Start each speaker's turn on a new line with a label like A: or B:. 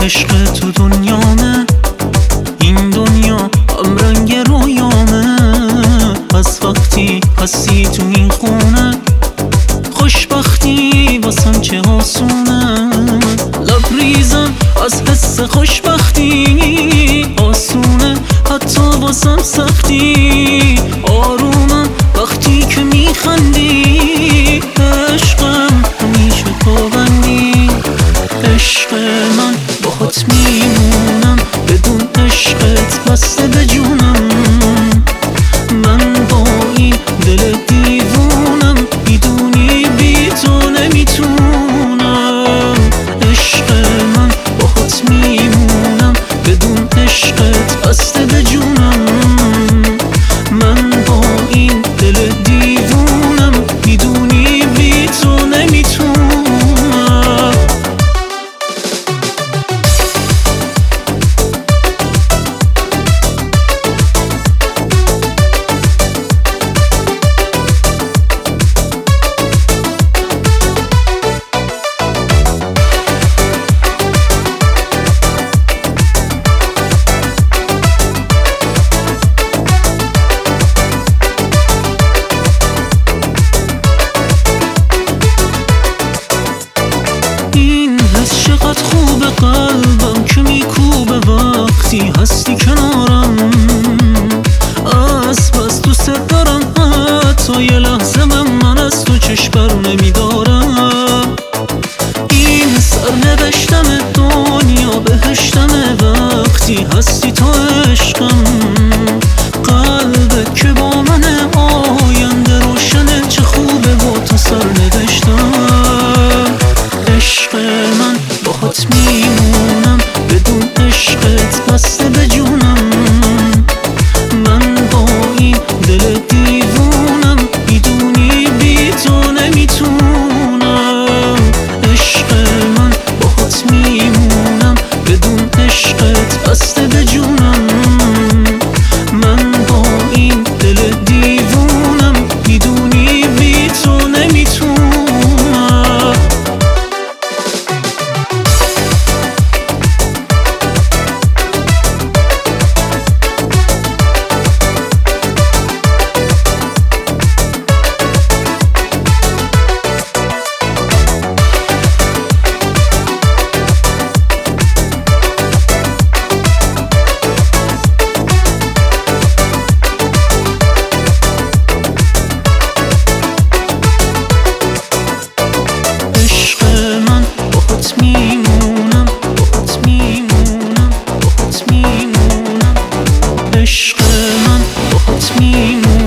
A: عشق تو دنیامه، این دنیا هم رنگ رویامه. از وقتی هستی تو این خونه، خوشبختی واسم چه آسونه. لبریزم از حس خوشبختی، آسونه حتی واسم سختی. آرومم وقتی که میخندی، عشقم همیشه پابندی. عشق من باهات میمونم، بدون عشقت بسته به جونم. من با این دل دیوونم، میدونی بی تو نمیتونم. عشق من باهات میمونم، بدون عشقت بسته به جونم. من با این دل دیوونم، میدونی بی تو نمیتونم. این حس چقدر خوبه، قلبم که میکوبه وقتی هستی کنارم. از بس دوست دارم، حتی یه لحظه من از تو چشم بر نمیدارم. این سرنوشتم دنیا بهشتمه، وقتی هستی تو عشقم. قلبت که با منه، آینده روشنه، چه خوبه با تو سرنوشتم. عشق من باهات میمونم، بدون عشقت بسته به جونم. من با این دل دیوونم، میدونی بی تو نمیتونم. عشق من باهات میمونم، بدون عشقت بسته به جونم. من با این دل دیوونم، میدونی بی تو نمیتونم. عشق من باهات میمونم.